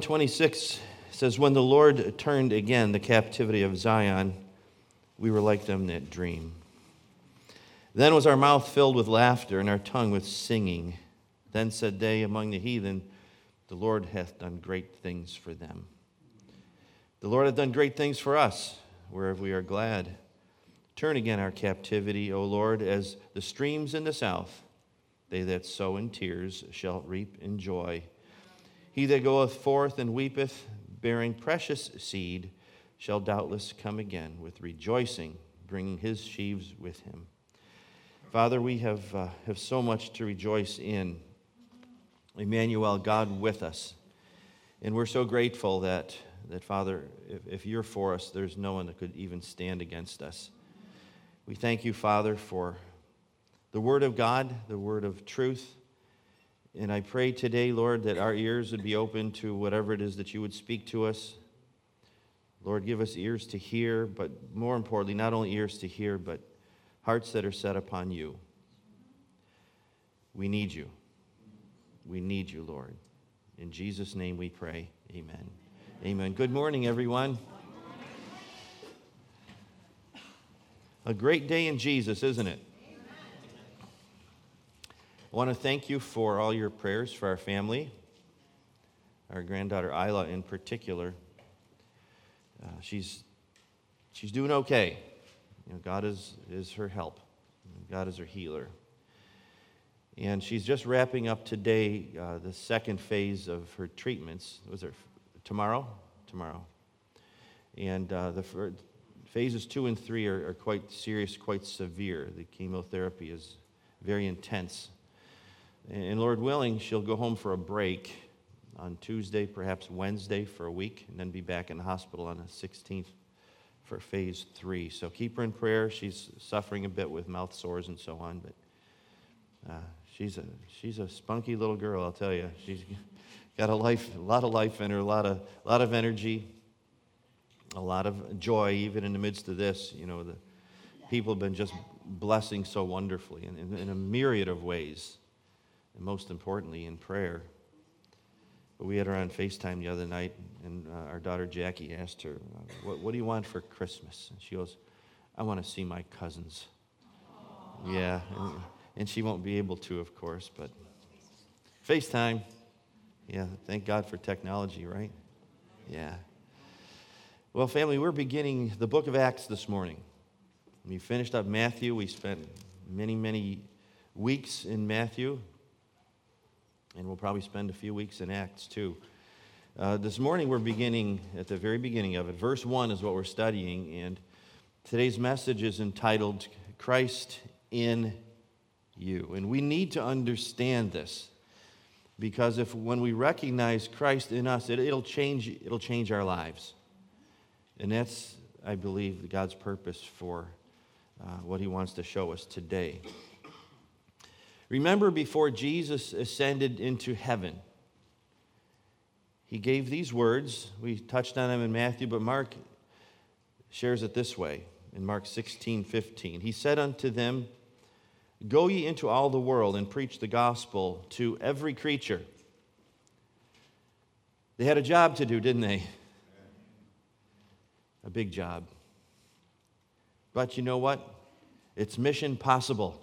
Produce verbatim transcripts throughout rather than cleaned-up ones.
twenty-six says, when the Lord turned again the captivity of Zion, we were like them that dream. Then was our mouth filled with laughter, and our tongue with singing. Then said they among the heathen, the Lord hath done great things for them. The Lord hath done great things for us, whereof we are glad. Turn again our captivity, O Lord, as the streams in the south. They that sow in tears shall reap in joy. He that goeth forth and weepeth, bearing precious seed, shall doubtless come again with rejoicing, bringing his sheaves with him. Father, we have, uh, have so much to rejoice in. Emmanuel, God with us. And we're so grateful that, that Father, if, if you're for us, there's no one that could even stand against us. We thank you, Father, for the word of God, the word of truth. And I pray today, Lord, that our ears would be open to whatever it is that you would speak to us. Lord, give us ears to hear, but more importantly, not only ears to hear, but hearts that are set upon you. We need you. We need you, Lord. In Jesus' name we pray. Amen. Amen. Good morning, everyone. A great day in Jesus, isn't it? I want to thank you for all your prayers for our family, our granddaughter Isla in particular. Uh, she's she's doing okay. You know, God is, is her help. God is her healer. And she's just wrapping up today uh, the second phase of her treatments. Was it tomorrow? Tomorrow. And uh, the first, phases two and three are, are quite serious, quite severe. The chemotherapy is very intense. And Lord willing, she'll go home for a break on Tuesday, perhaps Wednesday for a week, and then be back in the hospital on the sixteenth for phase three. So keep her in prayer. She's suffering a bit with mouth sores and so on, but uh, she's a she's a spunky little girl, I'll tell you. She's got a life, a lot of life in her, a lot of a lot of energy, a lot of joy, even in the midst of this. You know, the people have been just blessing so wonderfully in, in, in a myriad of ways. And most importantly, in prayer. But we had her on FaceTime the other night, and uh, our daughter Jackie asked her, what, what do you want for Christmas? And she goes, I want to see my cousins. Aww. Yeah, and, and she won't be able to, of course, but FaceTime. Yeah, thank God for technology, right? Yeah. Well, family, we're beginning the book of Acts this morning. We finished up Matthew. We spent many, many weeks in Matthew. And we'll probably spend a few weeks in Acts, too. Uh, this morning, we're beginning at the very beginning of it. Verse one is what we're studying, and today's message is entitled, Christ in You. And we need to understand this, because if when we recognize Christ in us, it, it'll change, it'll change our lives. And that's, I believe, God's purpose for uh, what he wants to show us today. Remember, before Jesus ascended into heaven, he gave these words. We touched on them in Matthew, but Mark shares it this way in Mark sixteen fifteen. He said unto them, Go ye into all the world and preach the gospel to every creature. They had a job to do, didn't they? A big job. But you know what? It's mission possible.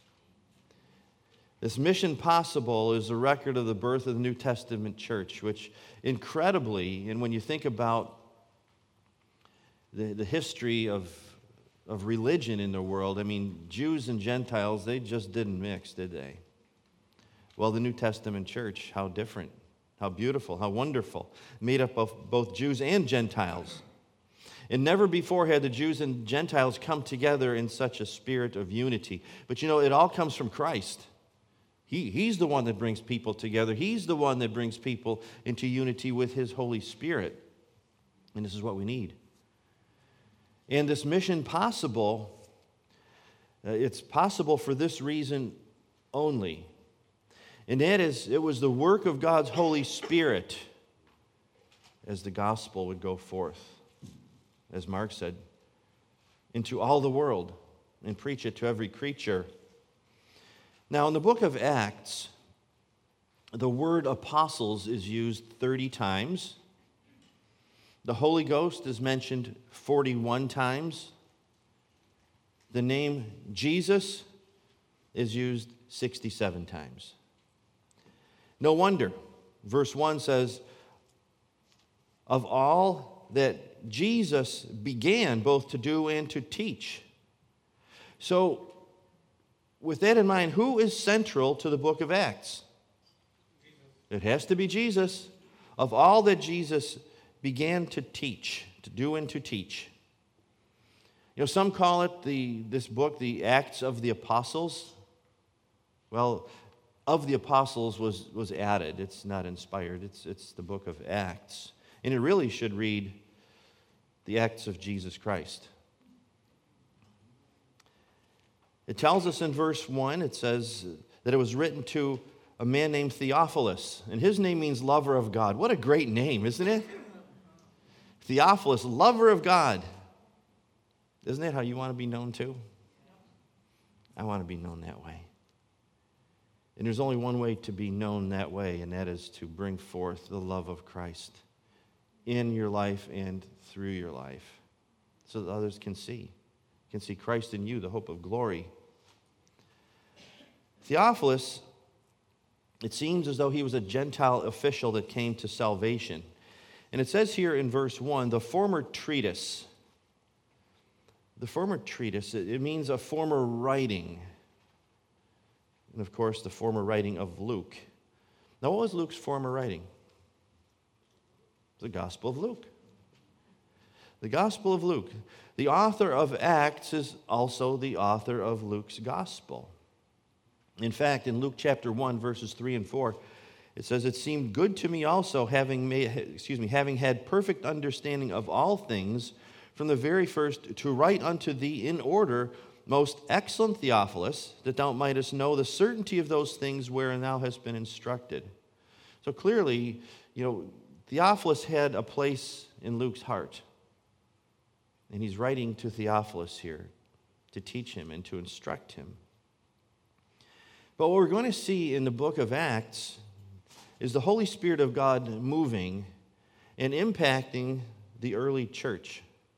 This mission possible is a record of the birth of the New Testament church, which incredibly, and when you think about the, the history of, of religion in the world, I mean, Jews and Gentiles, they just didn't mix, did they? Well, the New Testament church, how different, how beautiful, how wonderful, made up of both Jews and Gentiles. And never before had the Jews and Gentiles come together in such a spirit of unity. But you know, it all comes from Christ. He, he's the one that brings people together. He's the one that brings people into unity with his Holy Spirit. And this is what we need. And this mission possible, uh, it's possible for this reason only. And that is, it was the work of God's Holy Spirit as the gospel would go forth, as Mark said, into all the world and preach it to every creature. Now, in the book of Acts, the word apostles is used thirty times. The Holy Ghost is mentioned forty-one times. The name Jesus is used sixty-seven times. No wonder. Verse one says, of all that Jesus began both to do and to teach. So, with that in mind, who is central to the book of Acts? Jesus. It has to be Jesus. Of all that Jesus began to teach, to do and to teach. You know, some call it the this book the Acts of the Apostles. Well, of the Apostles was, was added. It's not inspired. It's, it's the book of Acts. And it really should read the Acts of Jesus Christ. It tells us in verse one, it says that it was written to a man named Theophilus. And his name means lover of God. What a great name, isn't it? Theophilus, lover of God. Isn't that how you want to be known too? I want to be known that way. And there's only one way to be known that way, and that is to bring forth the love of Christ in your life and through your life so that others can see. Can see Christ in you, the hope of glory. Theophilus, it seems as though he was a Gentile official that came to salvation. And it says here in verse one, the former treatise. The former treatise, it means a former writing. And of course, the former writing of Luke. Now, what was Luke's former writing? The Gospel of Luke. The Gospel of Luke. The author of Acts is also the author of Luke's Gospel. In fact, in Luke chapter one, verses three and four, it says, it seemed good to me also, having made, excuse me, having had perfect understanding of all things from the very first, to write unto thee in order, most excellent Theophilus, that thou mightest know the certainty of those things wherein thou hast been instructed. So clearly, you know, Theophilus had a place in Luke's heart. And he's writing to Theophilus here to teach him and to instruct him. But what we're going to see in the book of Acts is the Holy Spirit of God moving and impacting the early church.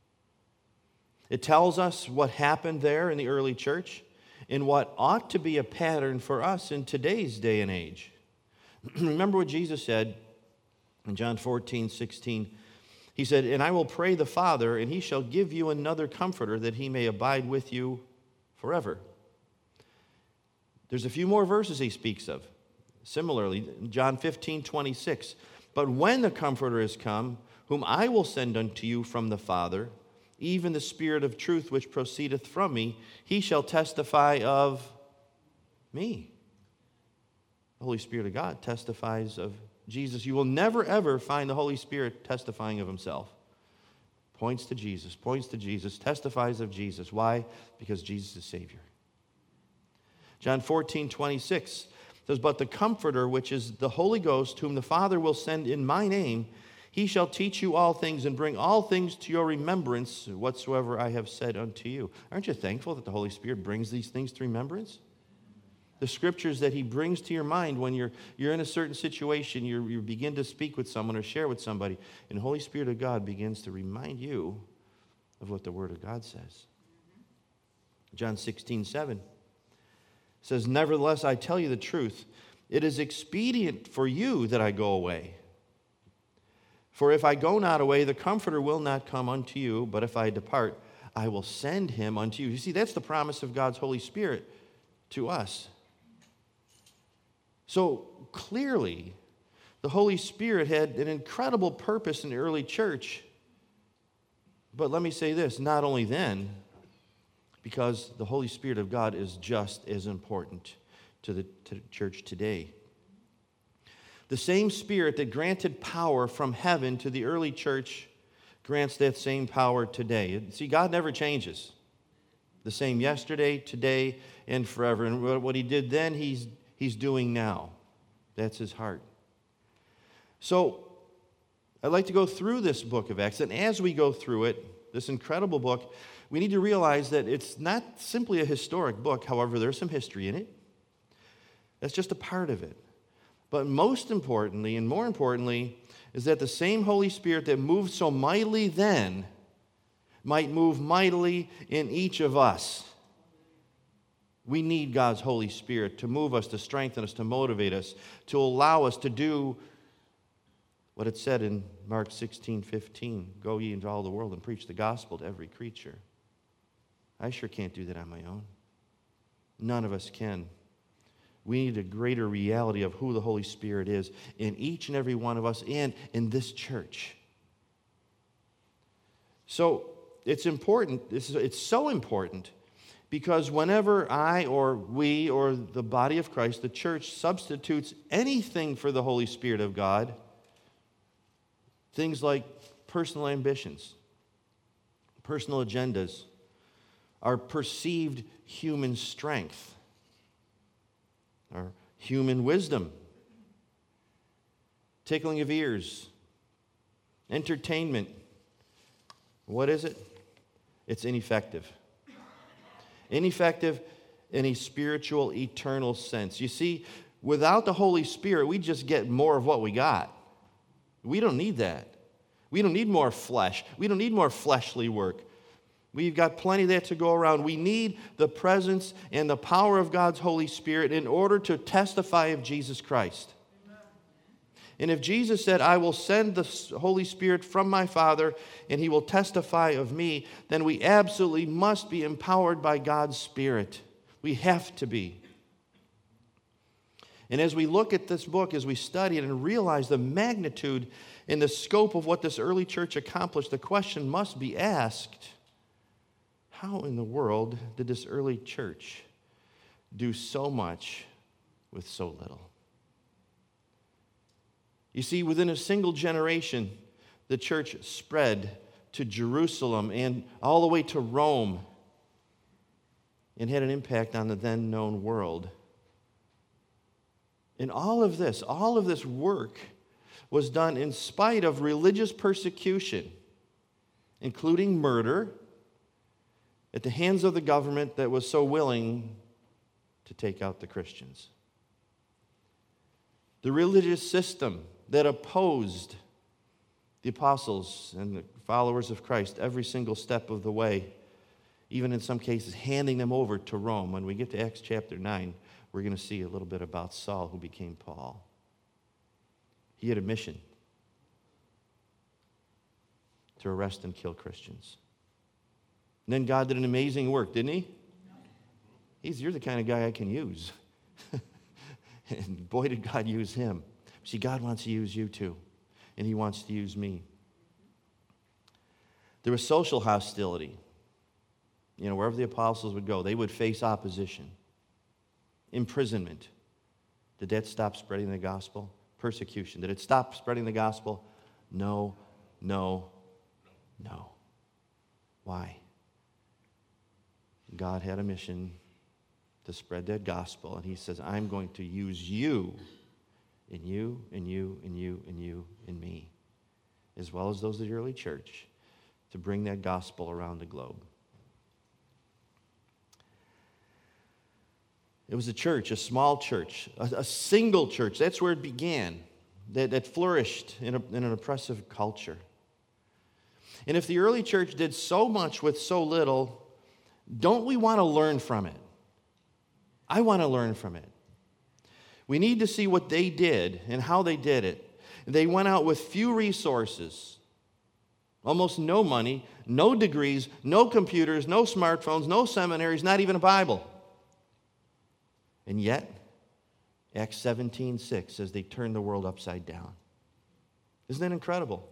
It tells us what happened there in the early church and what ought to be a pattern for us in today's day and age. Remember what Jesus said in John fourteen, sixteen. He said, and I will pray the Father, and he shall give you another comforter that he may abide with you forever. There's a few more verses he speaks of. Similarly, John fifteen, twenty-six. But when the Comforter is come, whom I will send unto you from the Father, even the Spirit of truth which proceedeth from me, he shall testify of me. The Holy Spirit of God testifies of Jesus. You will never, ever find the Holy Spirit testifying of himself. Points to Jesus, points to Jesus, testifies of Jesus. Why? Because Jesus is Savior. John fourteen, twenty-six says, but the Comforter, which is the Holy Ghost, whom the Father will send in my name, he shall teach you all things and bring all things to your remembrance whatsoever I have said unto you. Aren't you thankful that the Holy Spirit brings these things to remembrance? The scriptures that he brings to your mind when you're, you're in a certain situation, you you begin to speak with someone or share with somebody, and the Holy Spirit of God begins to remind you of what the Word of God says. John sixteen, seven says, nevertheless, I tell you the truth, it is expedient for you that I go away. For if I go not away, the Comforter will not come unto you, but if I depart, I will send him unto you. You see, that's the promise of God's Holy Spirit to us. So clearly, the Holy Spirit had an incredible purpose in the early church. But let me say this, not only then, because the Holy Spirit of God is just as important to the, to the church today. The same Spirit that granted power from heaven to the early church grants that same power today. See, God never changes. The same yesterday, today, and forever. And what he did then, he's, he's doing now. That's his heart. So, I'd like to go through this book of Acts. And as we go through it, this incredible book, we need to realize that it's not simply a historic book. However, there's some history in it. That's just a part of it. But most importantly, and more importantly, is that the same Holy Spirit that moved so mightily then might move mightily in each of us. We need God's Holy Spirit to move us, to strengthen us, to motivate us, to allow us to do what it said in Mark sixteen fifteen, go ye into all the world and preach the gospel to every creature. I sure can't do that on my own. None of us can. We need a greater reality of who the Holy Spirit is in each and every one of us and in this church. So it's important, it's so important, because whenever I or we or the body of Christ, the church, substitutes anything for the Holy Spirit of God, things like personal ambitions, personal agendas, our perceived human strength, our human wisdom, tickling of ears, entertainment, what is it? It's ineffective. Ineffective in a spiritual, eternal sense. You see, without the Holy Spirit, we just get more of what we got. We don't need that. We don't need more flesh. We don't need more fleshly work. We've got plenty of that to go around. We need the presence and the power of God's Holy Spirit in order to testify of Jesus Christ. And if Jesus said, I will send the Holy Spirit from my Father, and he will testify of me, then we absolutely must be empowered by God's Spirit. We have to be. And as we look at this book, as we study it and realize the magnitude and the scope of what this early church accomplished, the question must be asked, how in the world did this early church do so much with so little? You see, within a single generation, the church spread to Jerusalem and all the way to Rome and had an impact on the then known world. And all of this, all of this work was done in spite of religious persecution, including murder at the hands of the government that was so willing to take out the Christians. The religious system that opposed the apostles and the followers of Christ every single step of the way, even in some cases handing them over to Rome. When we get to Acts chapter nine, we're going to see a little bit about Saul, who became Paul. He had a mission to arrest and kill Christians. And then God did an amazing work, didn't he? He's, you're the kind of guy I can use. And boy, did God use him. See, God wants to use you too, and he wants to use me. There was social hostility. You know, wherever the apostles would go, they would face opposition, imprisonment. Did that stop spreading the gospel? Persecution. Did it stop spreading the gospel? No, no, no. Why? God had a mission to spread that gospel, and he says, I'm going to use you, and you, and you, and you, and you, and me, as well as those of the early church, to bring that gospel around the globe. It was a church, a small church, a, a single church. That's where it began, that, that flourished in, a, in an oppressive culture. And if the early church did so much with so little, don't we want to learn from it? I want to learn from it. We need to see what they did and how they did it. They went out with few resources, almost no money, no degrees, no computers, no smartphones, no seminaries, not even a Bible. And yet, Acts seventeen six says they turned the world upside down. Isn't that incredible?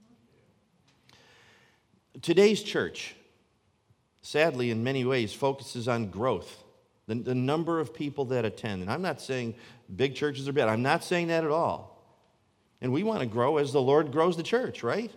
Today's church, sadly, in many ways, focuses on growth, the, the number of people that attend. And I'm not saying big churches are bad. I'm not saying that at all. And we want to grow as the Lord grows the church, right?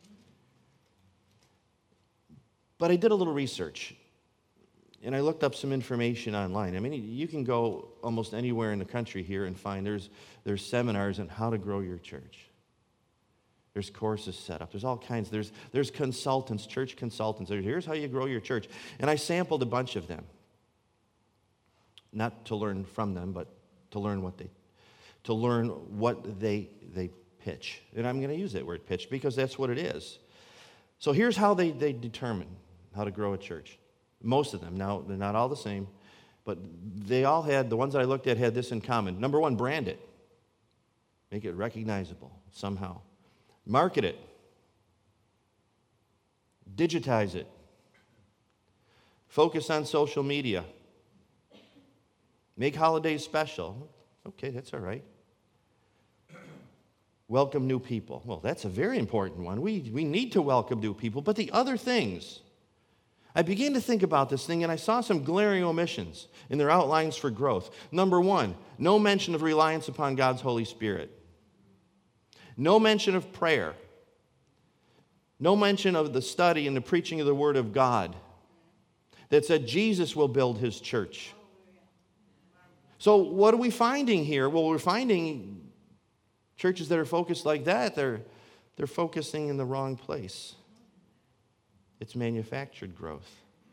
But I did a little research, and I looked up some information online. I mean, you can go almost anywhere in the country here and find there's, there's seminars on how to grow your church. There's courses set up. There's all kinds. There's, there's consultants, church consultants. Here's how you grow your church. And I sampled a bunch of them. Not to learn from them, but to learn what they to learn what they, they pitch. And I'm going to use that word pitch because that's what it is. So here's how they, they determine how to grow a church. Most of them. Now, they're not all the same, but they all had, the ones that I looked at had this in common. Number one, brand it. Make it recognizable somehow. Market it. Digitize it. Focus on social media. Make holidays special. Okay, that's all right. Welcome new people. Well, that's a very important one. We, we need to welcome new people. But the other things, I began to think about this thing, and I saw some glaring omissions in their outlines for growth. Number one, no mention of reliance upon God's Holy Spirit. No mention of prayer. No mention of the study and the preaching of the Word of God that said Jesus will build his church. So what are we finding here? Well, we're finding churches that are focused like that, they're, they're focusing in the wrong place. It's manufactured growth.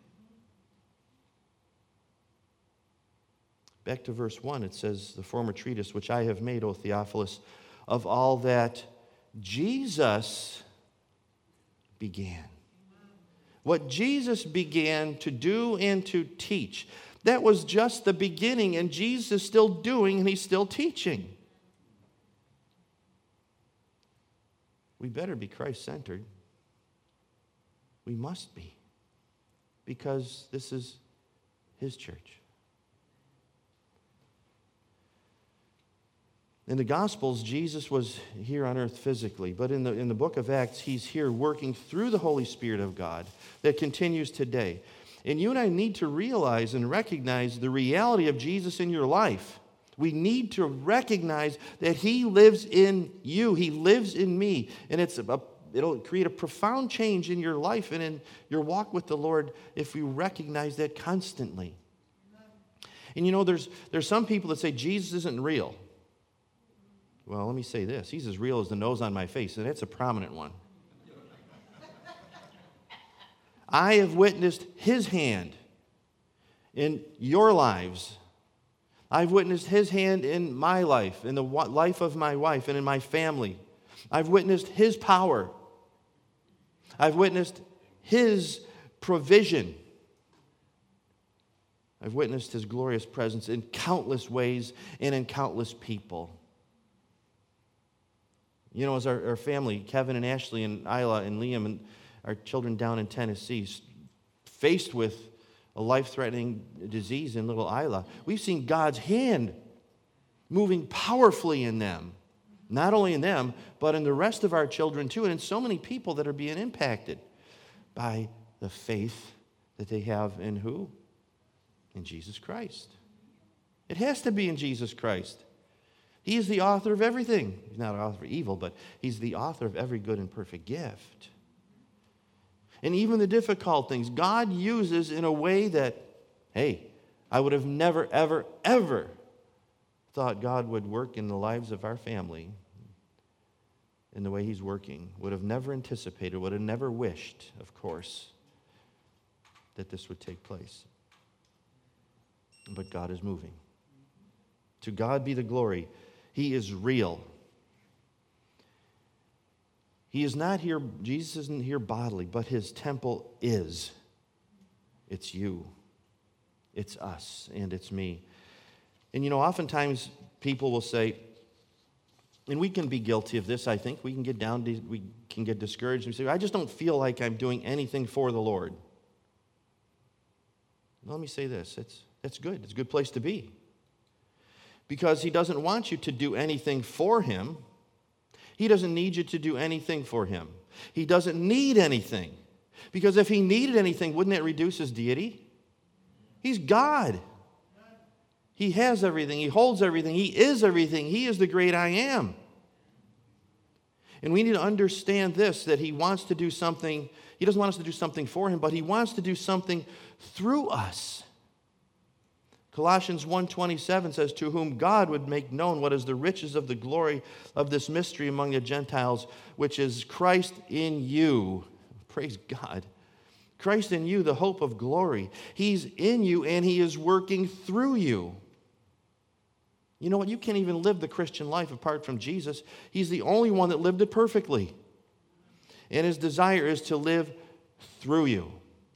Back to verse one, it says, the former treatise which I have made, O Theophilus, of all that Jesus began. What Jesus began to do and to teach. That was just the beginning, and Jesus is still doing and he's still teaching. We better be Christ-centered. We must be, because this is his church. In the Gospels, Jesus was here on earth physically, but in the, in the book of Acts, he's here working through the Holy Spirit of God that continues today. And you and I need to realize and recognize the reality of Jesus in your life. We need to recognize that he lives in you. He lives in me. And it's a, it'll create a profound change in your life and in your walk with the Lord if you recognize that constantly. And you know, there's, there's some people that say Jesus isn't real. Well, let me say this. He's as real as the nose on my face, and that's a prominent one. I have witnessed his hand in your lives. I've witnessed his hand in my life, in the life of my wife, and in my family. I've witnessed his power. I've witnessed his provision. I've witnessed his glorious presence in countless ways and in countless people. You know, as our, our family, Kevin and Ashley and Isla and Liam and our children down in Tennessee, faced with a life-threatening disease in little Isla, we've seen God's hand moving powerfully in them. Not only in them, but in the rest of our children too, and in so many people that are being impacted by the faith that they have in who? In Jesus Christ. It has to be in Jesus Christ. He is the author of everything. He's not an author of evil, but he's the author of every good and perfect gift. And even the difficult things, God uses in a way that, hey, I would have never, ever, ever thought God would work in the lives of our family in the way he's working. Would have never anticipated, would have never wished, of course, that this would take place. But God is moving. To God be the glory. He is real. He is not here, Jesus isn't here bodily, but his temple is. It's you. It's us, and it's me. And you know, oftentimes people will say, and we can be guilty of this, I think. We can get down, we can get discouraged. We say, I just don't feel like I'm doing anything for the Lord. Well, let me say this. It's, it's good. It's a good place to be. Because he doesn't want you to do anything for him. He doesn't need you to do anything for him. He doesn't need anything. Because if he needed anything, wouldn't that reduce his deity? He's God. He has everything. He holds everything. He is everything. He is the great I am. And we need to understand this, that he wants to do something. He doesn't want us to do something for him, but he wants to do something through us. Colossians one twenty-seven says, to whom God would make known what is the riches of the glory of this mystery among the Gentiles, which is Christ in you. Praise God. Christ in you, the hope of glory. He's in you and he is working through you. You know what? You can't even live the Christian life apart from Jesus. He's the only one that lived it perfectly. And his desire is to live through you.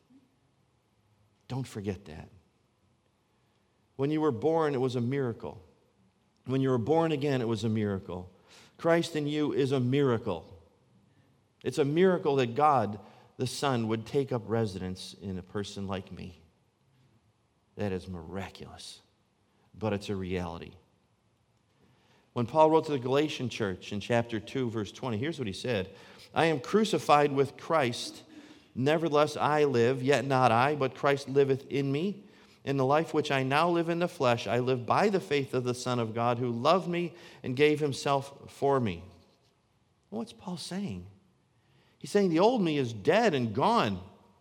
Don't forget that. When you were born, it was a miracle. When you were born again, it was a miracle. Christ in you is a miracle. It's a miracle that God, the Son, would take up residence in a person like me. That is miraculous, but it's a reality. When Paul wrote to the Galatian church in chapter two, verse twenty, here's what he said. I am crucified with Christ. Nevertheless, I live, yet not I, but Christ liveth in me. In the life which I now live in the flesh, I live by the faith of the Son of God, who loved me and gave himself for me. What's Paul saying? He's saying the old me is dead and gone.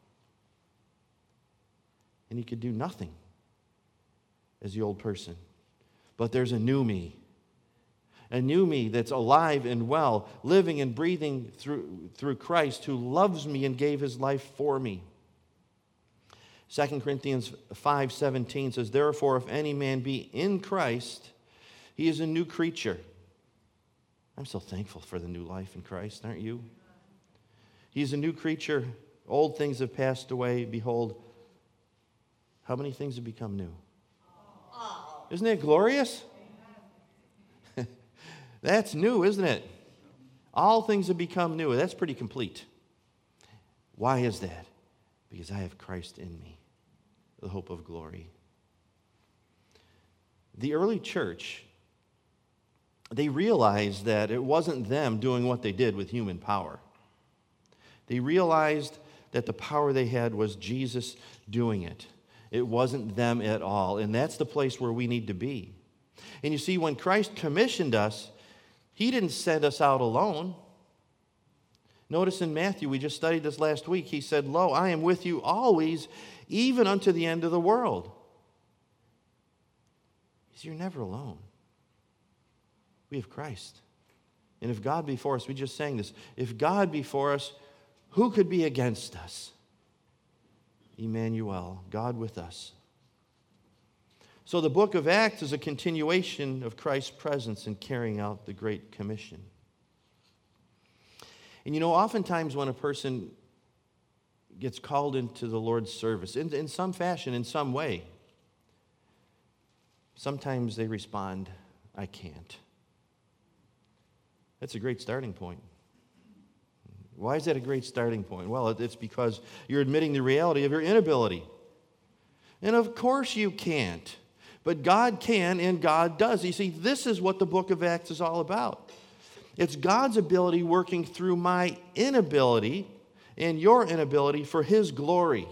And he could do nothing as the old person. But there's a new me. A new me that's alive and well, living and breathing through, through Christ, who loves me and gave his life for me. Second Corinthians five seventeen says, therefore, if any man be in Christ, he is a new creature. I'm so thankful for the new life in Christ, aren't you? He's a new creature. Old things have passed away. Behold, how many things have become new? Isn't it glorious? That's new, isn't it? All things have become new. That's pretty complete. Why is that? Because I have Christ in me, the hope of glory. The early church, they realized that it wasn't them doing what they did with human power. They realized that the power they had was Jesus doing it. It wasn't them at all. And that's the place where we need to be. And you see, when Christ commissioned us, he didn't send us out alone. Notice in Matthew, we just studied this last week, he said, lo, I am with you always, even unto the end of the world. He said, you're never alone. We have Christ. And if God be for us, we just sang this, if God be for us, who could be against us? Emmanuel, God with us. So the book of Acts is a continuation of Christ's presence in carrying out the Great Commission. And you know, oftentimes when a person gets called into the Lord's service, in, in some fashion, in some way, sometimes they respond, I can't. That's a great starting point. Why is that a great starting point? Well, it's because you're admitting the reality of your inability. And of course you can't. But God can and God does. You see, this is what the book of Acts is all about. It's God's ability working through my inability and your inability for his glory.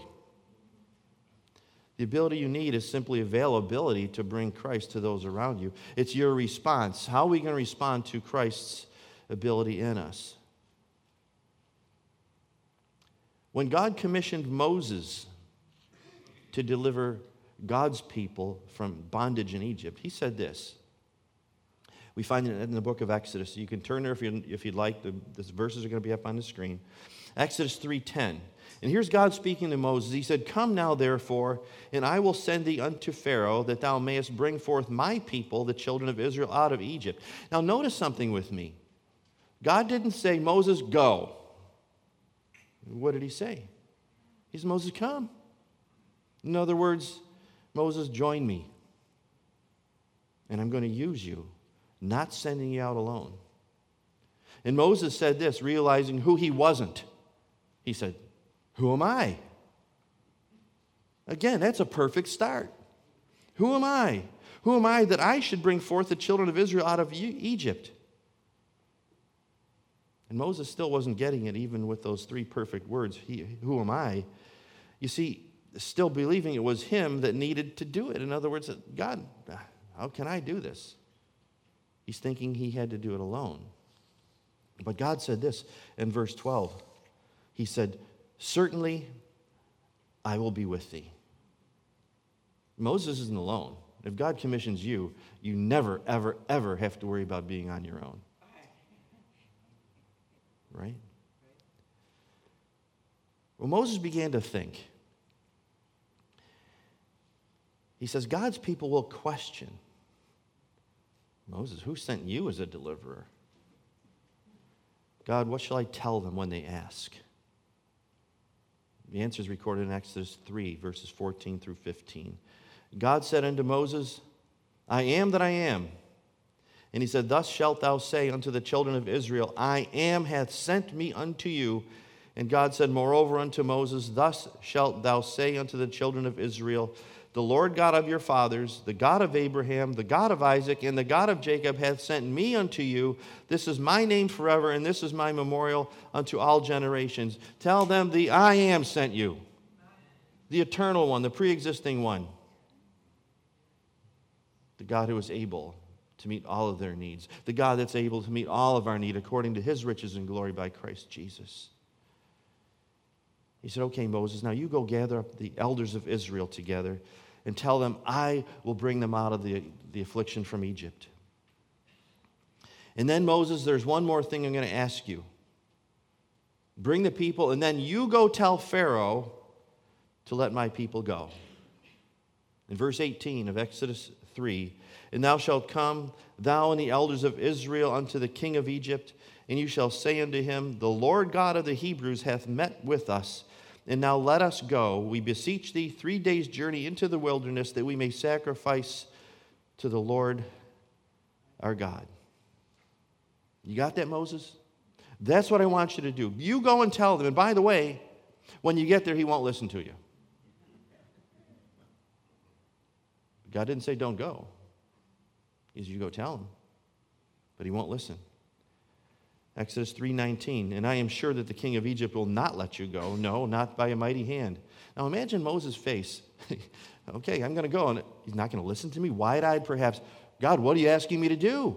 The ability you need is simply availability to bring Christ to those around you. It's your response. How are we going to respond to Christ's ability in us? When God commissioned Moses to deliver God's people from bondage in Egypt, he said this. We find it in the book of Exodus. You can turn there if, you, if you'd like. The, the verses are going to be up on the screen. Exodus three ten. And here's God speaking to Moses. He said, come now, therefore, and I will send thee unto Pharaoh, that thou mayest bring forth my people, the children of Israel, out of Egypt. Now notice something with me. God didn't say, Moses, go. What did he say? He said, Moses, come. In other words, Moses, join me. And I'm going to use you, not sending you out alone. And Moses said this, realizing who he wasn't. He said, who am I? Again, that's a perfect start. Who am I? Who am I that I should bring forth the children of Israel out of Egypt? And Moses still wasn't getting it, even with those three perfect words, he, who am I? You see, still believing it was him that needed to do it. In other words, God, how can I do this? He's thinking he had to do it alone. But God said this in verse twelve. He said, certainly I will be with thee. Moses isn't alone. If God commissions you, you never, ever, ever have to worry about being on your own. Right? Well, Moses began to think. He says, God's people will question Moses, who sent you as a deliverer? God, what shall I tell them when they ask? The answer is recorded in Exodus three, verses fourteen through fifteen. God said unto Moses, I am that I am. And he said, Thus shalt thou say unto the children of Israel, I am hath sent me unto you. And God said moreover unto Moses, Thus shalt thou say unto the children of Israel, The Lord God of your fathers, the God of Abraham, the God of Isaac, and the God of Jacob hath sent me unto you. This is my name forever, and this is my memorial unto all generations. Tell them the I am sent you, the eternal one, the pre-existing one, the God who is able to meet all of their needs, the God that's able to meet all of our need according to his riches and glory by Christ Jesus. He said, okay, Moses, now you go gather up the elders of Israel together and tell them I will bring them out of the, the affliction from Egypt. And then, Moses, there's one more thing I'm going to ask you. Bring the people, and then you go tell Pharaoh to let my people go. In verse eighteen of Exodus three, And thou shalt come, thou and the elders of Israel, unto the king of Egypt, and you shall say unto him, The Lord God of the Hebrews hath met with us, and now let us go, we beseech thee, three days' journey into the wilderness, that we may sacrifice to the Lord our God. You got that, Moses? That's what I want you to do. You go and tell them. And by the way, when you get there, he won't listen to you. God didn't say don't go. He said you go tell him. But he won't listen. Exodus three nineteen, And I am sure that the king of Egypt will not let you go. No, not by a mighty hand. Now imagine Moses' face. Okay, I'm going to go. And he's not going to listen to me? Wide-eyed perhaps. God, what are you asking me to do?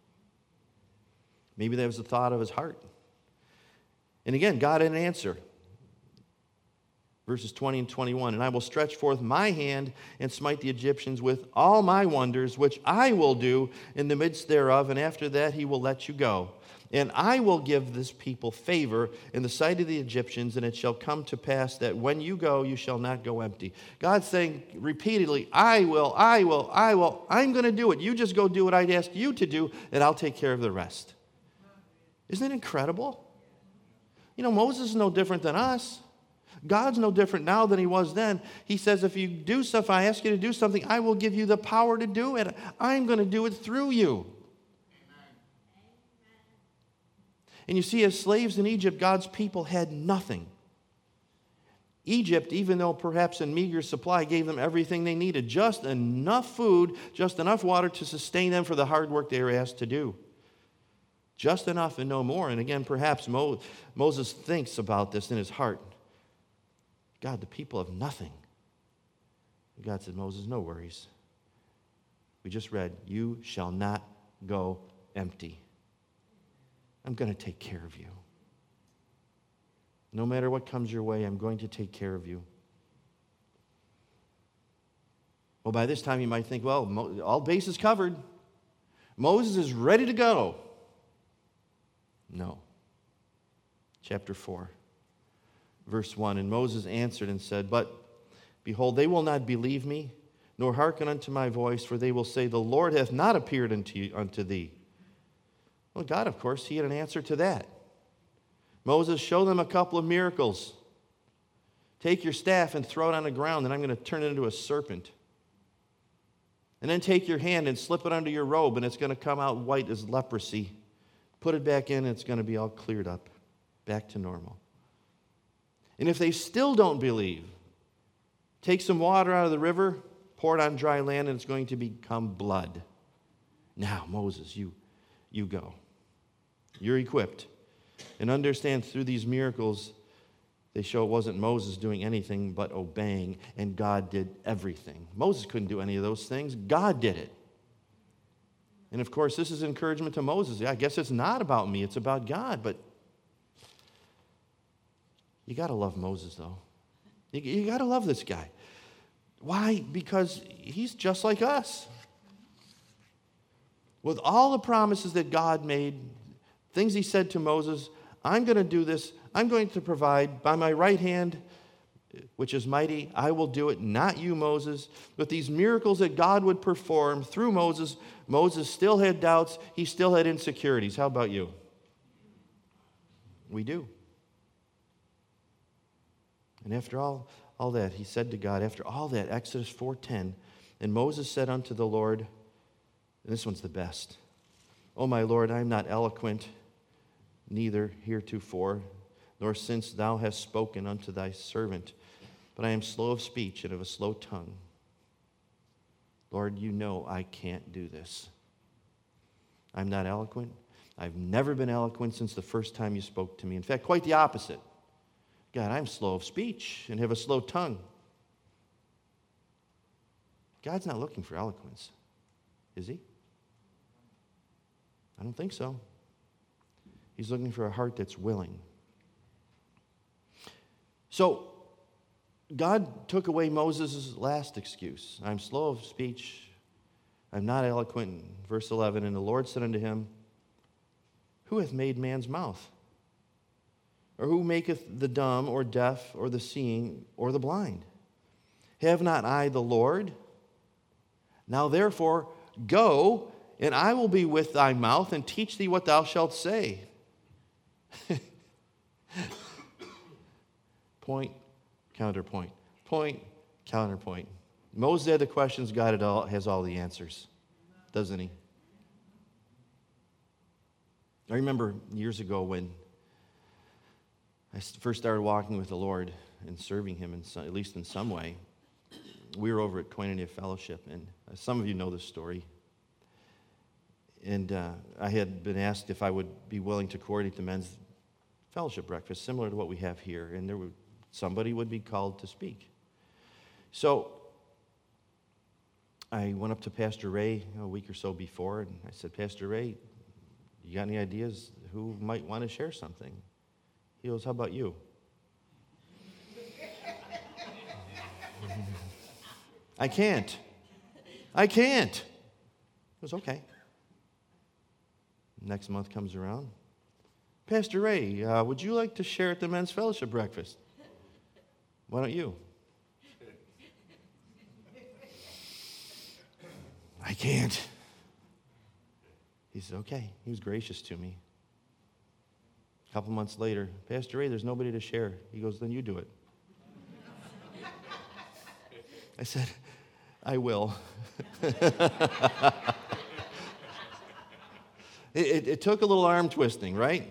Maybe that was the thought of his heart. And again, God didn't answer. Verses twenty and twenty-one, And I will stretch forth my hand and smite the Egyptians with all my wonders, which I will do in the midst thereof, and after that he will let you go. And I will give this people favor in the sight of the Egyptians, and it shall come to pass that when you go, you shall not go empty. God's saying repeatedly, I will, I will, I will. I'm going to do it. You just go do what I'd ask you to do, and I'll take care of the rest. Isn't it incredible? You know, Moses is no different than us. God's no different now than he was then. He says, if you do stuff, I ask you to do something, I will give you the power to do it. I'm going to do it through you. And you see, as slaves in Egypt, God's people had nothing. Egypt, even though perhaps in meager supply, gave them everything they needed. Just enough food, just enough water to sustain them for the hard work they were asked to do. Just enough and no more. And again, perhaps Mo- Moses thinks about this in his heart. God, the people have nothing. And God said, Moses, no worries. We just read, you shall not go empty. I'm going to take care of you. No matter what comes your way, I'm going to take care of you. Well, by this time you might think, well, all bases covered. Moses is ready to go. No. Chapter four, verse one, And Moses answered and said, But, behold, they will not believe me, nor hearken unto my voice, for they will say, The Lord hath not appeared unto, you, unto thee. Well, God, of course, he had an answer to that. Moses, show them a couple of miracles. Take your staff and throw it on the ground, and I'm going to turn it into a serpent. And then take your hand and slip it under your robe, and it's going to come out white as leprosy. Put it back in, and it's going to be all cleared up, back to normal. And if they still don't believe, take some water out of the river, pour it on dry land, and it's going to become blood. Now, Moses, you, you go. You're equipped. And understand through these miracles, they show it wasn't Moses doing anything but obeying, and God did everything. Moses couldn't do any of those things. God did it. And of course, this is encouragement to Moses. Yeah, I guess it's not about me, it's about God. But you got to love Moses, though. You, you got to love this guy. Why? Because he's just like us. With all the promises that God made, things he said to Moses, I'm going to do this. I'm going to provide. By my right hand which is mighty, I will do it, not you, Moses. But these miracles that God would perform through Moses, Moses still had doubts. He still had insecurities. How about you? We do. And after all, all that, he said to God, after all that, Exodus four ten, and Moses said unto the Lord, and this one's the best, O my Lord, I am not eloquent, neither heretofore, nor since thou hast spoken unto thy servant, but I am slow of speech and of a slow tongue. Lord, you know I can't do this. I'm not eloquent. I've never been eloquent since the first time you spoke to me. In fact, quite the opposite. God, I'm slow of speech and have a slow tongue. God's not looking for eloquence, is he? I don't think so. He's looking for a heart that's willing. So, God took away Moses' last excuse. I'm slow of speech. I'm not eloquent. Verse eleven, and the Lord said unto him, who hath made man's mouth? Or who maketh the dumb or deaf or the seeing or the blind? Have not I the Lord? Now therefore go, and I will be with thy mouth and teach thee what thou shalt say. Point, counterpoint. Point, counterpoint. Moses had the questions, God has all the answers, doesn't he? I remember years ago when I first started walking with the Lord and serving him, in some, at least in some way. We were over at Koinonia Fellowship, and some of you know this story. And uh, I had been asked if I would be willing to coordinate the men's fellowship breakfast, similar to what we have here, and there would, somebody would be called to speak. So I went up to Pastor Ray a week or so before, and I said, Pastor Ray, you got any ideas who might want to share something? He goes, how about you? I can't. I can't. It was okay. Next month comes around. Pastor Ray, uh, would you like to share at the men's fellowship breakfast? Why don't you? I can't. He said, okay. He was gracious to me. A couple months later, Pastor Ray, there's nobody to share. He goes, then you do it. I said, I will. it, it, it took a little arm twisting, right?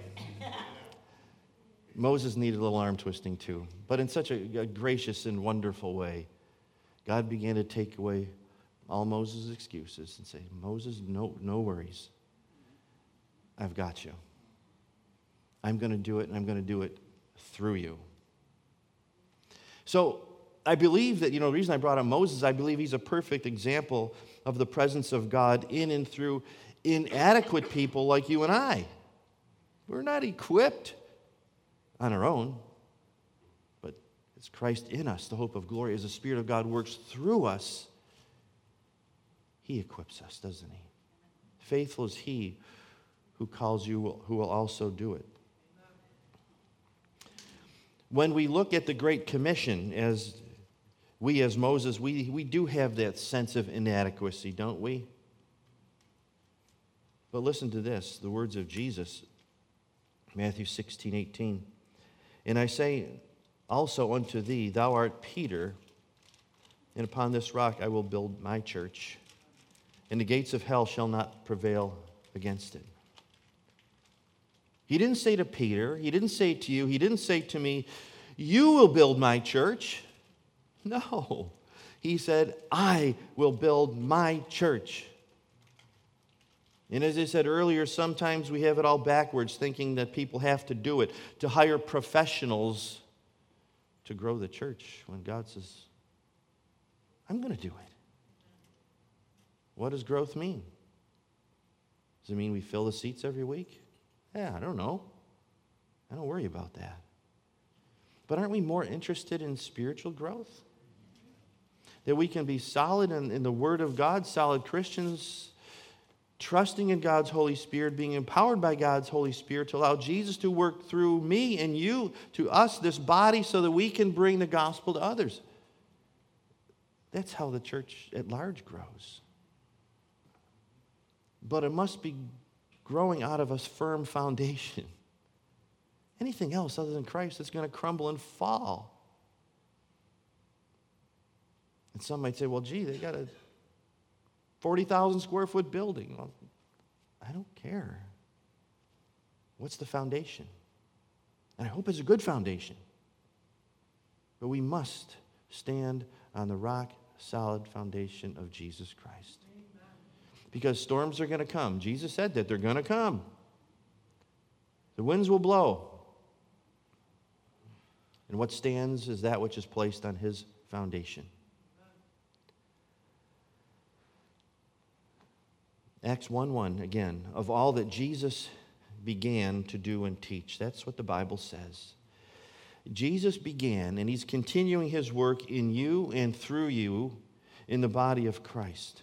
Moses needed a little arm twisting too, but in such a, a gracious and wonderful way. God began to take away all Moses' excuses and say, Moses, no, no worries. I've got you. I'm going to do it, and I'm going to do it through you. So I believe that, you know, the reason I brought up Moses, I believe he's a perfect example of the presence of God in and through inadequate people like you and I. We're not equipped on our own, but it's Christ in us, the hope of glory. As the Spirit of God works through us, he equips us, doesn't he? Faithful is he who calls you, who will also do it. When we look at the Great Commission, as we as Moses, we, we do have that sense of inadequacy, don't we? But listen to this, the words of Jesus, Matthew sixteen eighteen. And I say also unto thee, thou art Peter, and upon this rock I will build my church, and the gates of hell shall not prevail against it. He didn't say to Peter, he didn't say to you, he didn't say to me, you will build my church. No. He said, I will build my church. And as I said earlier, sometimes we have it all backwards, thinking that people have to do it, to hire professionals to grow the church, when God says, I'm going to do it. What does growth mean? Does it mean we fill the seats every week? Yeah, I don't know. I don't worry about that. But aren't we more interested in spiritual growth? That we can be solid in, in the Word of God, solid Christians, trusting in God's Holy Spirit, being empowered by God's Holy Spirit to allow Jesus to work through me and you, to us, this body, so that we can bring the gospel to others. That's how the church at large grows. But it must be growing out of a firm foundation. Anything else other than Christ is going to crumble and fall. And some might say, well, gee, they got a forty thousand square foot building. Well, I don't care. What's the foundation? And I hope it's a good foundation. But we must stand on the rock solid foundation of Jesus Christ. Amen. Because storms are going to come. Jesus said that they're going to come. The winds will blow. And what stands is that which is placed on his foundation. Acts one one, again, of all that Jesus began to do and teach. That's what the Bible says. Jesus began, and he's continuing his work in you and through you in the body of Christ.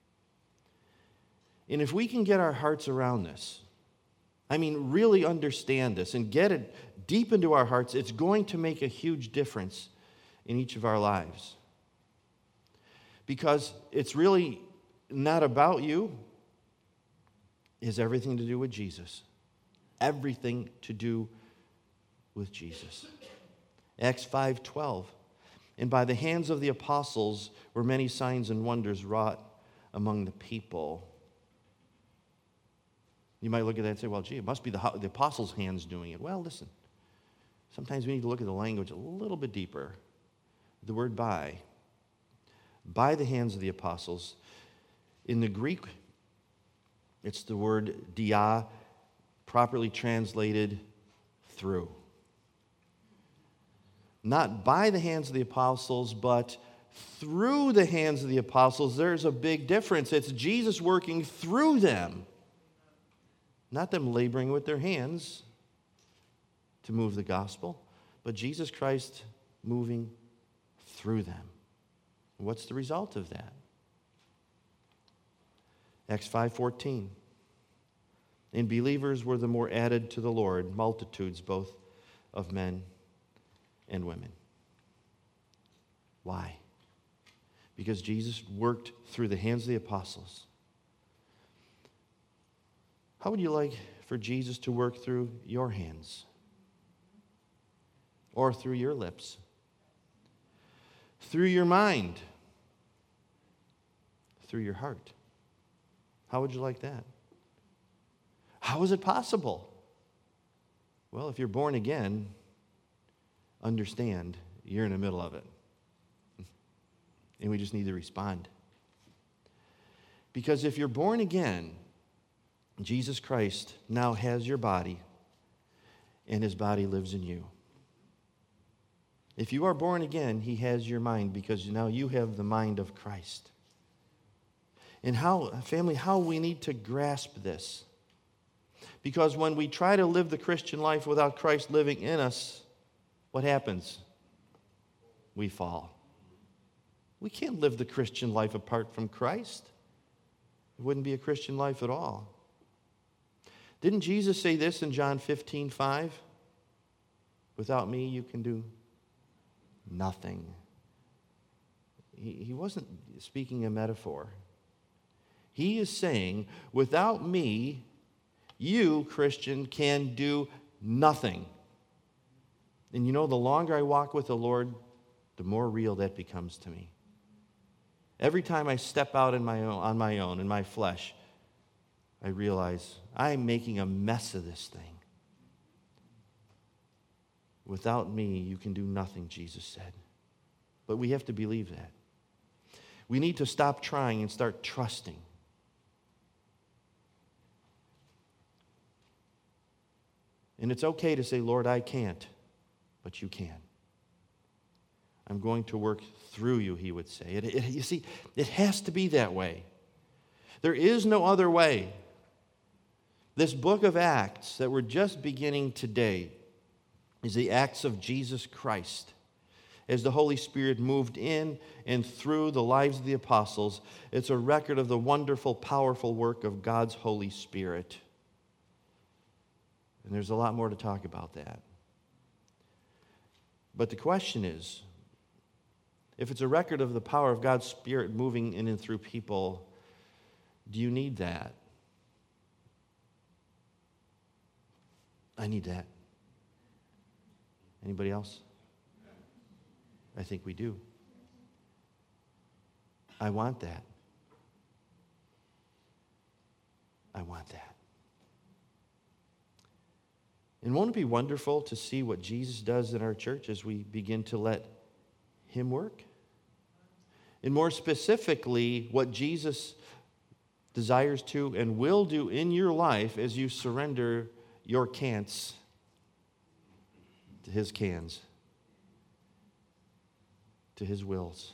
And if we can get our hearts around this, I mean, really understand this and get it deep into our hearts, it's going to make a huge difference in each of our lives. Because it's really not about you. It has everything to do with Jesus. Everything to do with Jesus. Acts five twelve. And by the hands of the apostles were many signs and wonders wrought among the people. You might look at that and say, well, gee, it must be the, the apostles' hands doing it. Well, listen. Sometimes we need to look at the language a little bit deeper. The word by. By the hands of the apostles. In the Greek, it's the word dia, properly translated through. Not by the hands of the apostles, but through the hands of the apostles. There's a big difference. It's Jesus working through them. Not them laboring with their hands to move the gospel, but Jesus Christ moving through them. What's the result of that? Acts five fourteen. And believers were the more added to the Lord, multitudes both of men and women. Why? Because Jesus worked through the hands of the apostles. How would you like for Jesus to work through your hands? Or through your lips? Through your mind? Through your heart? How would you like that? How is it possible? Well, if you're born again, understand you're in the middle of it. And we just need to respond. Because if you're born again, Jesus Christ now has your body, and his body lives in you. If you are born again, he has your mind, because now you have the mind of Christ. And how, family, how we need to grasp this. Because when we try to live the Christian life without Christ living in us, what happens? We fall. We can't live the Christian life apart from Christ. It wouldn't be a Christian life at all. Didn't Jesus say this in John fifteen five? Without me, you can do nothing. He, he wasn't speaking a metaphor. He is saying, without me, you, Christian, can do nothing. And you know, the longer I walk with the Lord, the more real that becomes to me. Every time I step out in my own, on my own, in my flesh, I realize I'm making a mess of this thing. Without me, you can do nothing, Jesus said. But we have to believe that. We need to stop trying and start trusting. And it's okay to say, Lord, I can't, but you can. I'm going to work through you, he would say. It, it, you see, it has to be that way. There is no other way. This book of Acts that we're just beginning today is the Acts of Jesus Christ. as the Holy Spirit moved in and through the lives of the apostles. It's a record of the wonderful, powerful work of God's Holy Spirit. And there's a lot more to talk about that. But the question is, if it's a record of the power of God's Spirit moving in and through people, do you need that? I need that. Anybody else? I think we do. I want that. I want that. And won't it be wonderful to see what Jesus does in our church as we begin to let Him work? And more specifically, what Jesus desires to and will do in your life as you surrender your can'ts to His cans, to His wills.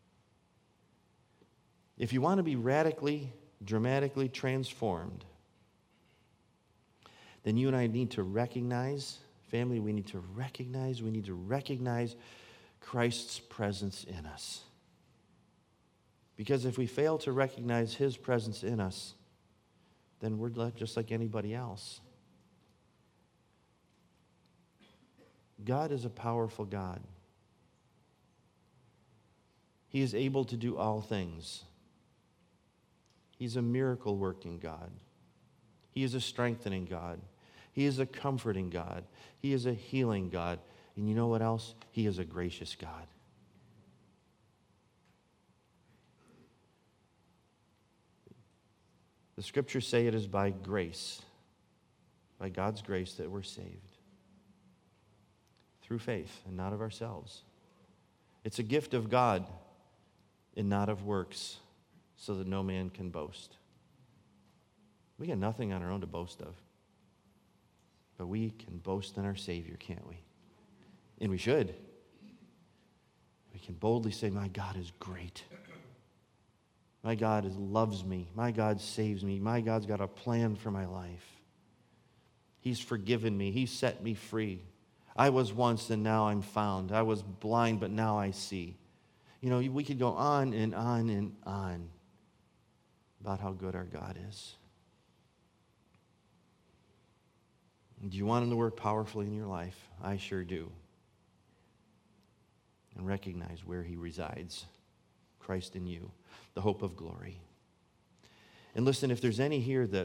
If you want to be radically, dramatically transformed, then you and I need to recognize, family, we need to recognize, we need to recognize Christ's presence in us. Because if we fail to recognize His presence in us, then we're just like anybody else. God is a powerful God. He is able to do all things. He's a miracle-working God. He is a strengthening God. He is a comforting God. He is a healing God. And you know what else? He is a gracious God. The scriptures say it is by grace, by God's grace, that we're saved. Through faith and not of ourselves. It's a gift of God and not of works, so that no man can boast. We got nothing on our own to boast of. But we can boast in our Savior, can't we? And we should. We can boldly say, my God is great. My God is, loves me. My God saves me. My God's got a plan for my life. He's forgiven me. He set me free. I was once and now I'm found. I was blind, but now I see. You know, we could go on and on and on about how good our God is. Do you want Him to work powerfully in your life? I sure do. And recognize where He resides. Christ in you, the hope of glory. And listen, if there's any here that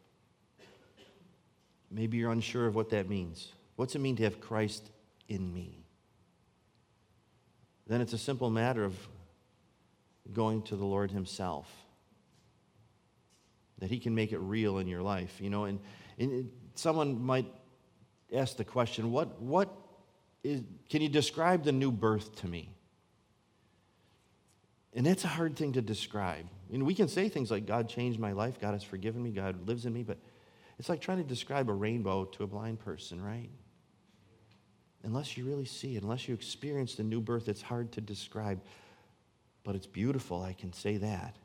maybe you're unsure of what that means, what's it mean to have Christ in me? Then it's a simple matter of going to the Lord Himself, that He can make it real in your life. You know, and, and someone might ask the question, what, what is, can you describe the new birth to me? And that's a hard thing to describe. And we can say things like, God changed my life, God has forgiven me, God lives in me, but it's like trying to describe a rainbow to a blind person, right? Unless you really see it, unless you experience the new birth, it's hard to describe. But it's beautiful, I can say that.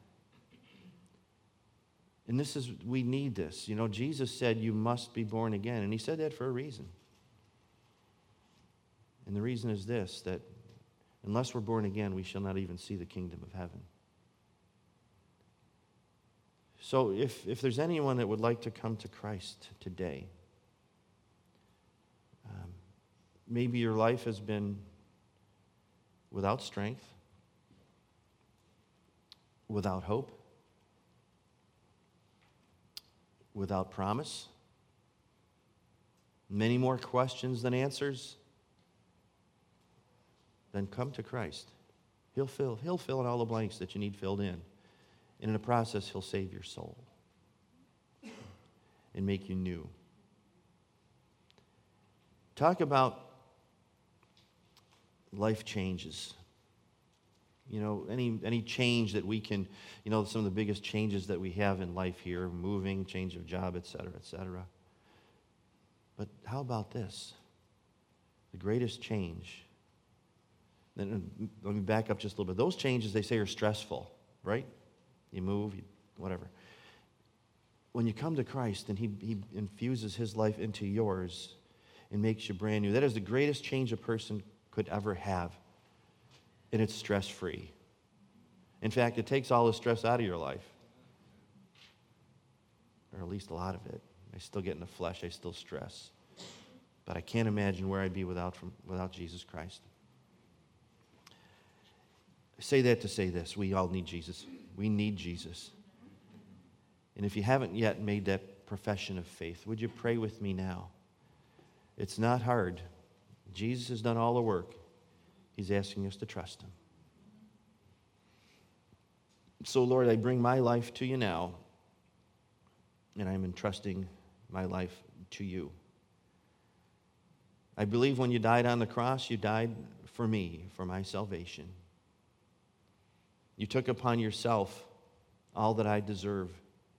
And this is, we need this. You know, Jesus said you must be born again, and He said that for a reason. And the reason is this, that unless we're born again, we shall not even see the kingdom of heaven. So if, if there's anyone that would like to come to Christ today, um, maybe your life has been without strength, without hope, without promise, many more questions than answers, then come to Christ. He'll fill, he'll fill in all the blanks that you need filled in. And in the process, He'll save your soul and make you new. Talk about life changes. You know, any any change that we can, you know, some of the biggest changes that we have in life here, moving, change of job, et cetera, et cetera. But how about this? The greatest change. Then let me back up just a little bit. Those changes, they say, are stressful, right? You move, you, whatever. When you come to Christ and he, he infuses His life into yours and makes you brand new, that is the greatest change a person could ever have. and it's stress-free. In fact, it takes all the stress out of your life, or at least a lot of it. I still get in the flesh. I still stress. But I can't imagine where I'd be without, from, without Jesus Christ. I say that to say this. We all need Jesus. We need Jesus. And if you haven't yet made that profession of faith, would you pray with me now? It's not hard. Jesus has done all the work. He's asking us to trust him. So, Lord, I bring my life to you now, and I'm entrusting my life to you. I believe when you died on the cross, you died for me, for my salvation. You took upon yourself all that I deserve.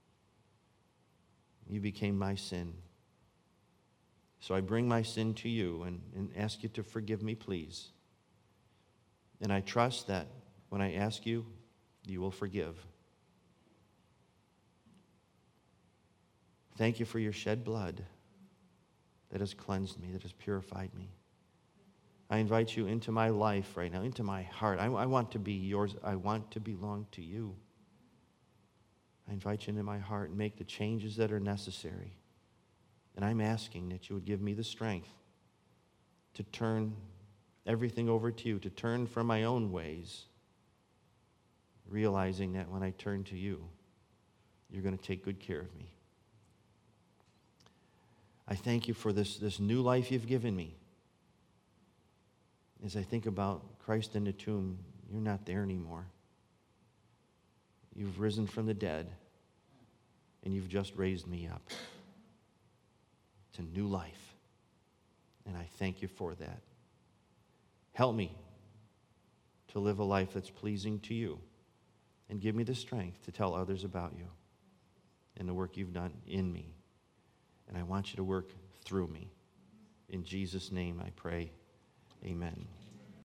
You became my sin. So I bring my sin to you and, and ask you to forgive me, please. And I trust that when I ask you, you will forgive. Thank you for your shed blood that has cleansed me, that has purified me. I invite you into my life right now, into my heart. I, I want to be yours. I want to belong to you. I invite you into my heart and make the changes that are necessary. And I'm asking that you would give me the strength to turn everything over to you, to turn from my own ways, realizing that when I turn to you, you're going to take good care of me. I thank you for this, this new life you've given me. As I think about Christ in the tomb, you're not there anymore. You've risen from the dead, and you've just raised me up to new life. And I thank you for that. Help me to live a life that's pleasing to you, and give me the strength to tell others about you and the work you've done in me. And I want you to work through me. In Jesus' name I pray, amen.